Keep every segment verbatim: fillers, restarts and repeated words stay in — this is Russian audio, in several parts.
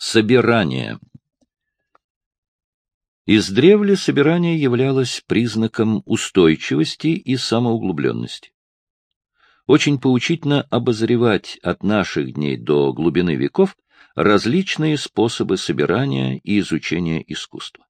Собирание. Издревле собирание являлось признаком устойчивости и самоуглубленности. Очень поучительно обозревать от наших дней до глубины веков различные способы собирания и изучения искусства.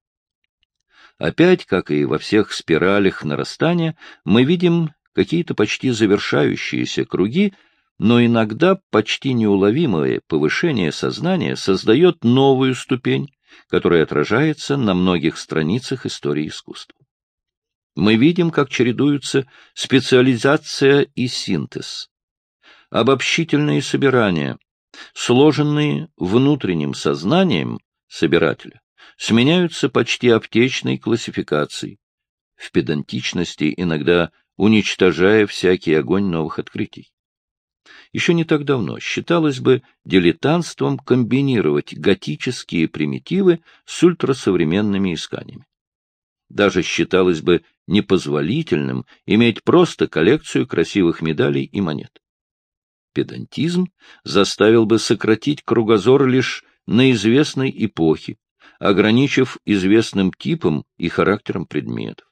Опять, как и во всех спиралях нарастания, мы видим какие-то почти завершающиеся круги, но иногда почти неуловимое повышение сознания создает новую ступень, которая отражается на многих страницах истории искусства. Мы видим, как чередуются специализация и синтез, обобщительные собирания, сложенные внутренним сознанием собирателя, сменяются почти аптечной классификацией, в педантичности иногда уничтожая всякий огонь новых открытий. Еще не так давно считалось бы дилетантством комбинировать готические примитивы с ультрасовременными исканиями. Даже считалось бы непозволительным иметь просто коллекцию красивых медалей и монет. Педантизм заставил бы сократить кругозор лишь на известной эпохе, ограничив известным типом и характером предметов.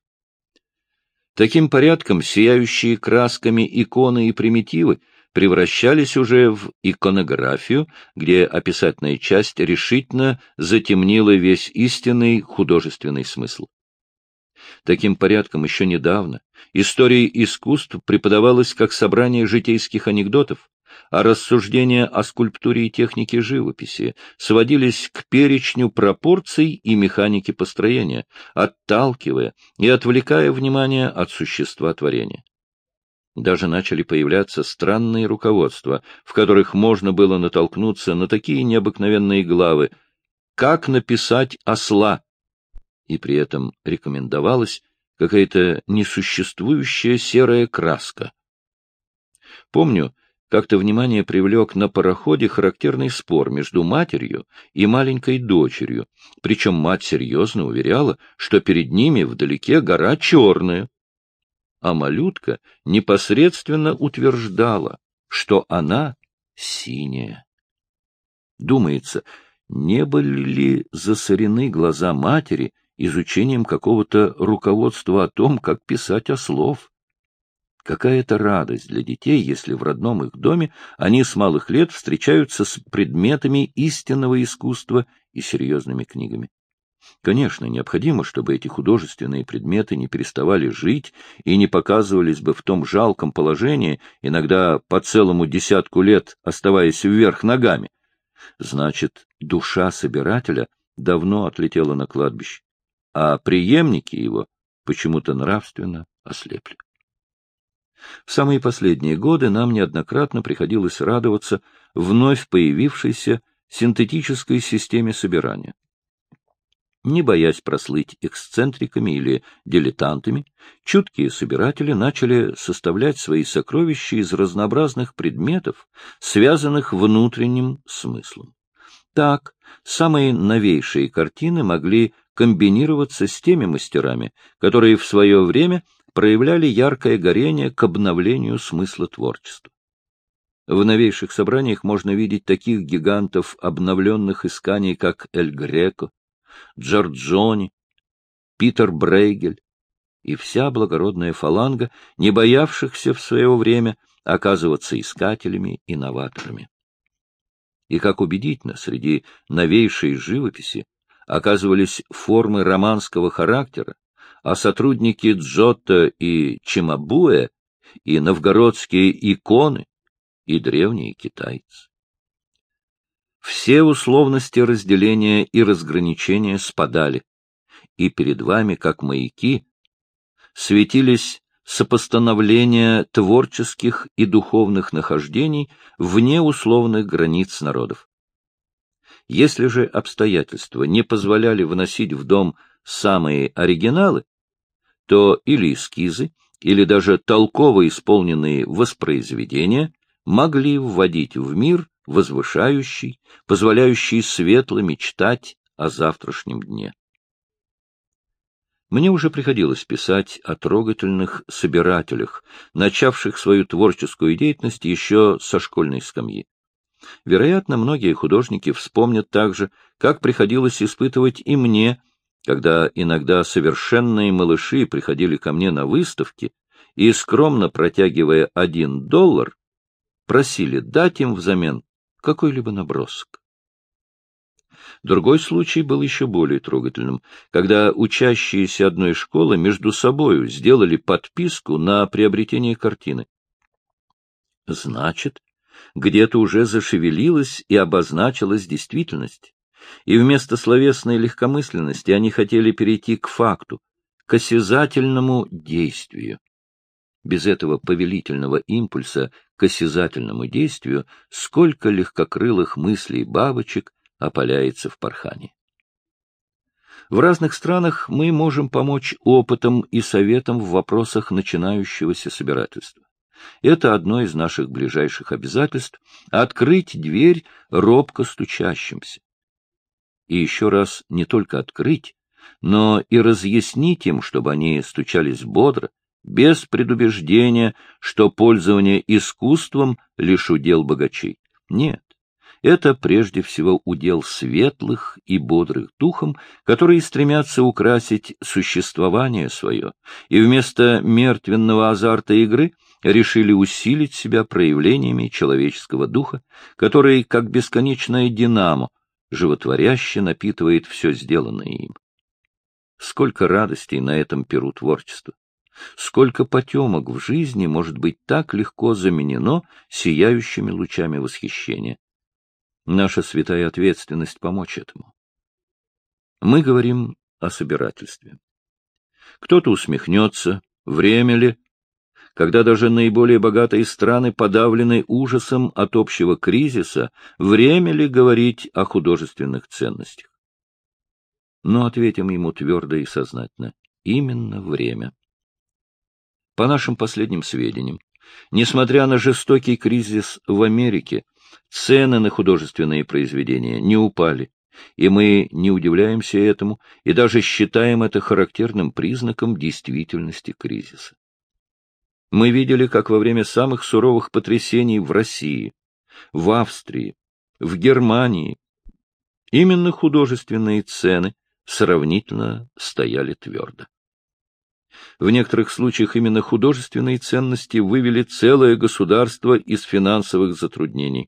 Таким порядком сияющие красками иконы и примитивы превращались уже в иконографию, где описательная часть решительно затемнила весь истинный художественный смысл. Таким порядком еще недавно история искусств преподавалась как собрание житейских анекдотов, а рассуждения о скульптуре и технике живописи сводились к перечню пропорций и механики построения, отталкивая и отвлекая внимание от существа творения. Даже начали появляться странные руководства, в которых можно было натолкнуться на такие необыкновенные главы, как написать осла, и при этом рекомендовалась какая-то несуществующая серая краска. Помню, как-то внимание привлек на пароходе характерный спор между матерью и маленькой дочерью, причем мать серьезно уверяла, что перед ними вдалеке гора черная, а малютка непосредственно утверждала, что она синяя. Думается, не были ли засорены глаза матери изучением какого-то руководства о том, как писать ослов? Какая-то радость для детей, если в родном их доме они с малых лет встречаются с предметами истинного искусства и серьезными книгами. Конечно, необходимо, чтобы эти художественные предметы не переставали жить и не показывались бы в том жалком положении, иногда по целому десятку лет оставаясь вверх ногами. Значит, душа собирателя давно отлетела на кладбище, а преемники его почему-то нравственно ослепли. В самые последние годы нам неоднократно приходилось радоваться вновь появившейся синтетической системе собирания. Не боясь прослыть эксцентриками или дилетантами, чуткие собиратели начали составлять свои сокровища из разнообразных предметов, связанных внутренним смыслом. Так, самые новейшие картины могли комбинироваться с теми мастерами, которые в свое время проявляли яркое горение к обновлению смысла творчества. В новейших собраниях можно видеть таких гигантов обновленных исканий, как Эль Греко, Джорджони, Питер Брейгель и вся благородная фаланга, не боявшихся в свое время оказываться искателями и новаторами. И как убедительно среди новейшей живописи оказывались формы романского характера, а сотрудники Джотто и Чимабуэ, и новгородские иконы, и древние китайцы. Все условности разделения и разграничения спадали, и перед вами, как маяки, светились сопостановления творческих и духовных нахождений вне условных границ народов. Если же обстоятельства не позволяли вносить в дом самые оригиналы, то или эскизы, или даже толково исполненные воспроизведения могли вводить в мир возвышающий, позволяющий светло мечтать о завтрашнем дне. Мне уже приходилось писать о трогательных собирателях, начавших свою творческую деятельность еще со школьной скамьи. Вероятно, многие художники вспомнят также, как приходилось испытывать и мне, когда иногда совершенные малыши приходили ко мне на выставки и, скромно протягивая один доллар, просили дать им взамен какой-либо набросок. Другой случай был еще более трогательным, когда учащиеся одной школы между собою сделали подписку на приобретение картины. Значит, где-то уже зашевелилась и обозначилась действительность, и вместо словесной легкомысленности они хотели перейти к факту, к осязательному действию. Без этого повелительного импульса к осязательному действию сколько легкокрылых мыслей бабочек опаляется в порхании. В разных странах мы можем помочь опытом и советом в вопросах начинающегося собирательства. Это одно из наших ближайших обязательств — открыть дверь робко стучащимся. И еще раз не только открыть, но и разъяснить им, чтобы они стучались бодро, без предубеждения, что пользование искусством лишь удел богачей. Нет, это прежде всего удел светлых и бодрых духом, которые стремятся украсить существование свое, и вместо мертвенного азарта игры решили усилить себя проявлениями человеческого духа, который, как бесконечное динамо, животворяще напитывает все сделанное им. Сколько радостей на этом перу творчества! Сколько потемок в жизни может быть так легко заменено сияющими лучами восхищения! Наша святая ответственность помочь этому. Мы говорим о собирательстве. Кто-то усмехнется, время ли, когда даже наиболее богатые страны подавлены ужасом от общего кризиса, время ли говорить о художественных ценностях? Но ответим ему твердо и сознательно. Именно время. По нашим последним сведениям, несмотря на жестокий кризис в Америке, цены на художественные произведения не упали, и мы не удивляемся этому и даже считаем это характерным признаком действительности кризиса. Мы видели, как во время самых суровых потрясений в России, в Австрии, в Германии именно художественные цены сравнительно стояли твердо. В некоторых случаях именно художественные ценности вывели целое государство из финансовых затруднений.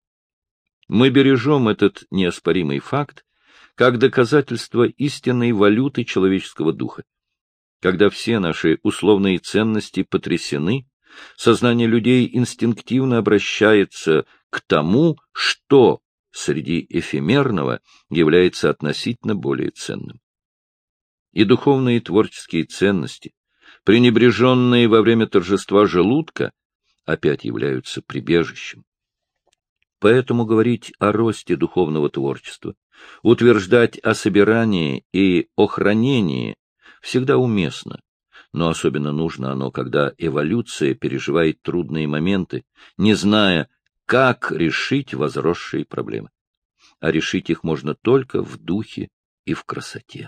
Мы бережем этот неоспоримый факт как доказательство истинной валюты человеческого духа. Когда все наши условные ценности потрясены, сознание людей инстинктивно обращается к тому, что среди эфемерного является относительно более ценным. И духовные и творческие ценности, пренебреженные во время торжества желудка, опять являются прибежищем. Поэтому говорить о росте духовного творчества, утверждать о собирании и о хранении всегда уместно, но особенно нужно оно, когда эволюция переживает трудные моменты, не зная, как решить возросшие проблемы. А решить их можно только в духе и в красоте.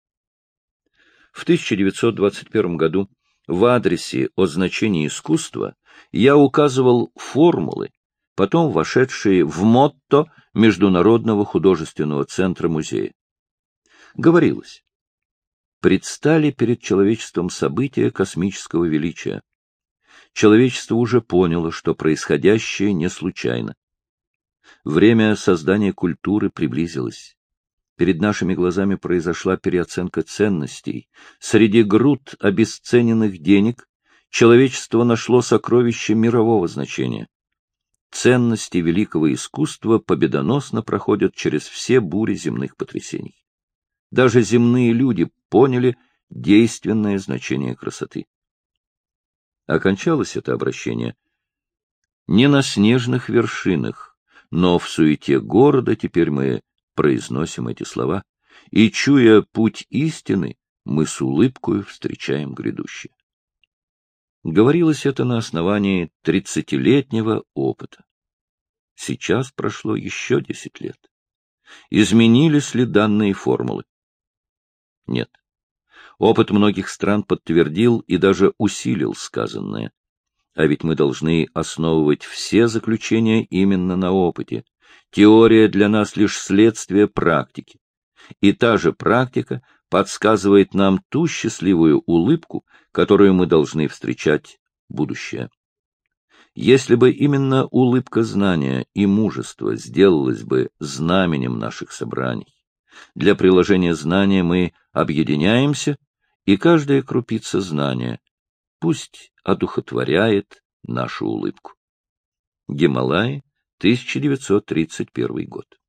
В тысяча девятьсот двадцать первом году в адресе о значении искусства я указывал формулы, потом вошедшие в мотто Международного художественного центра музея. Говорилось: предстали перед человечеством события космического величия. Человечество уже поняло, что происходящее не случайно. Время создания культуры приблизилось. Перед нашими глазами произошла переоценка ценностей. Среди груд обесцененных денег человечество нашло сокровище мирового значения. Ценности великого искусства победоносно проходят через все бури земных потрясений. Даже земные люди поняли действенное значение красоты. Окончалось это обращение не на снежных вершинах, но в суете города теперь мы произносим эти слова, и, чуя путь истины, мы с улыбкою встречаем грядущее. Говорилось это на основании тридцатилетнего опыта. Сейчас прошло еще десять лет. Изменились ли данные формулы? Нет. Опыт многих стран подтвердил и даже усилил сказанное. А ведь мы должны основывать все заключения именно на опыте. Теория для нас лишь следствие практики. И та же практика подсказывает нам ту счастливую улыбку, которую мы должны встречать в будущее. Если бы именно улыбка знания и мужества сделалась бы знаменем наших собраний, для приложения знания мы объединяемся, и каждая крупица знания пусть одухотворяет нашу улыбку. Гималаи, тысяча девятьсот тридцать первый год.